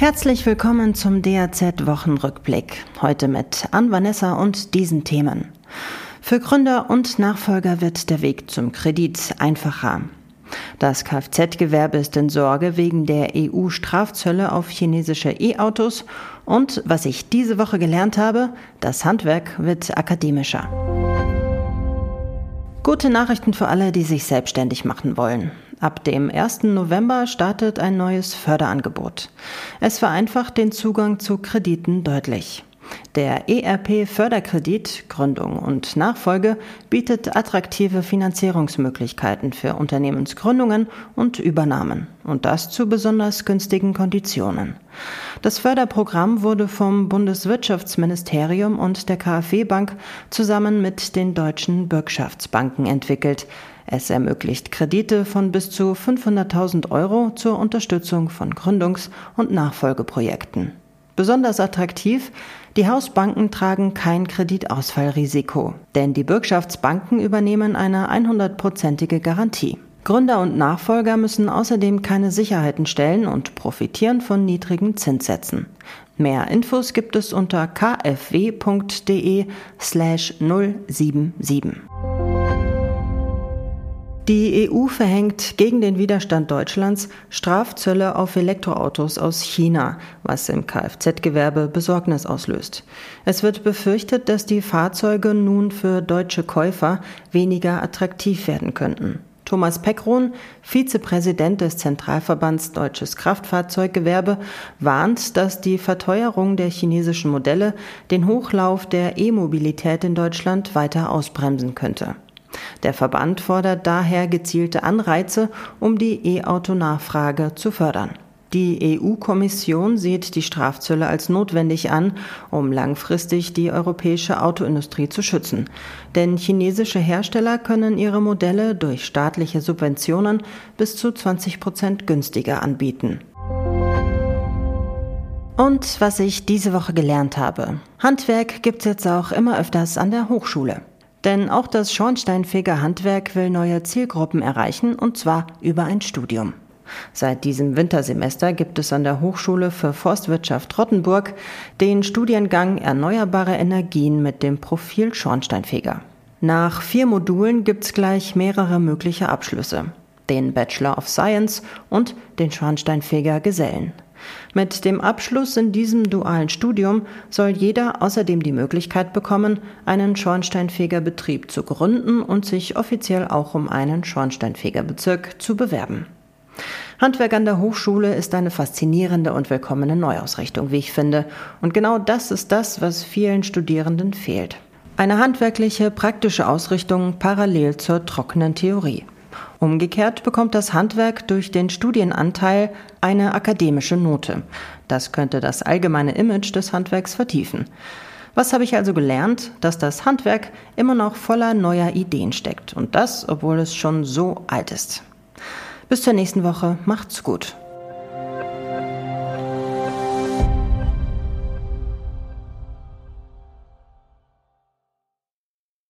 Herzlich willkommen zum DAZ-Wochenrückblick. Heute mit Ann-Vanessa und diesen Themen. Für Gründer und Nachfolger wird der Weg zum Kredit einfacher. Das Kfz-Gewerbe ist in Sorge wegen der EU-Strafzölle auf chinesische E-Autos. Und was ich diese Woche gelernt habe, das Handwerk wird akademischer. Gute Nachrichten für alle, die sich selbstständig machen wollen. Ab dem 1. November startet ein neues Förderangebot. Es vereinfacht den Zugang zu Krediten deutlich. Der ERP-Förderkredit Gründung und Nachfolge bietet attraktive Finanzierungsmöglichkeiten für Unternehmensgründungen und Übernahmen. Und das zu besonders günstigen Konditionen. Das Förderprogramm wurde vom Bundeswirtschaftsministerium und der KfW-Bank zusammen mit den deutschen Bürgschaftsbanken entwickelt. Es ermöglicht Kredite von bis zu 500.000 € zur Unterstützung von Gründungs- und Nachfolgeprojekten. Besonders attraktiv: die Hausbanken tragen kein Kreditausfallrisiko, denn die Bürgschaftsbanken übernehmen eine 100%ige Garantie. Gründer und Nachfolger müssen außerdem keine Sicherheiten stellen und profitieren von niedrigen Zinssätzen. Mehr Infos gibt es unter kfw.de/077. Die EU verhängt gegen den Widerstand Deutschlands Strafzölle auf Elektroautos aus China, was im Kfz-Gewerbe Besorgnis auslöst. Es wird befürchtet, dass die Fahrzeuge nun für deutsche Käufer weniger attraktiv werden könnten. Thomas Peckrohn, Vizepräsident des Zentralverbands Deutsches Kraftfahrzeuggewerbe, warnt, dass die Verteuerung der chinesischen Modelle den Hochlauf der E-Mobilität in Deutschland weiter ausbremsen könnte. Der Verband fordert daher gezielte Anreize, um die E-Auto-Nachfrage zu fördern. Die EU-Kommission sieht die Strafzölle als notwendig an, um langfristig die europäische Autoindustrie zu schützen. Denn chinesische Hersteller können ihre Modelle durch staatliche Subventionen bis zu 20% günstiger anbieten. Und was ich diese Woche gelernt habe: Handwerk gibt's jetzt auch immer öfters an der Hochschule. Denn auch das Schornsteinfegerhandwerk will neue Zielgruppen erreichen, und zwar über ein Studium. Seit diesem Wintersemester gibt es an der Hochschule für Forstwirtschaft Rottenburg den Studiengang Erneuerbare Energien mit dem Profil Schornsteinfeger. Nach 4 Modulen gibt's gleich mehrere mögliche Abschlüsse: den Bachelor of Science und den Schornsteinfeger Gesellen. Mit dem Abschluss in diesem dualen Studium soll jeder außerdem die Möglichkeit bekommen, einen Schornsteinfegerbetrieb zu gründen und sich offiziell auch um einen Schornsteinfegerbezirk zu bewerben. Handwerk an der Hochschule ist eine faszinierende und willkommene Neuausrichtung, wie ich finde. Und genau das ist das, was vielen Studierenden fehlt. Eine handwerkliche, praktische Ausrichtung parallel zur trockenen Theorie. Umgekehrt bekommt das Handwerk durch den Studienanteil eine akademische Note. Das könnte das allgemeine Image des Handwerks vertiefen. Was habe ich also gelernt? Dass das Handwerk immer noch voller neuer Ideen steckt. Und das, obwohl es schon so alt ist. Bis zur nächsten Woche. Macht's gut.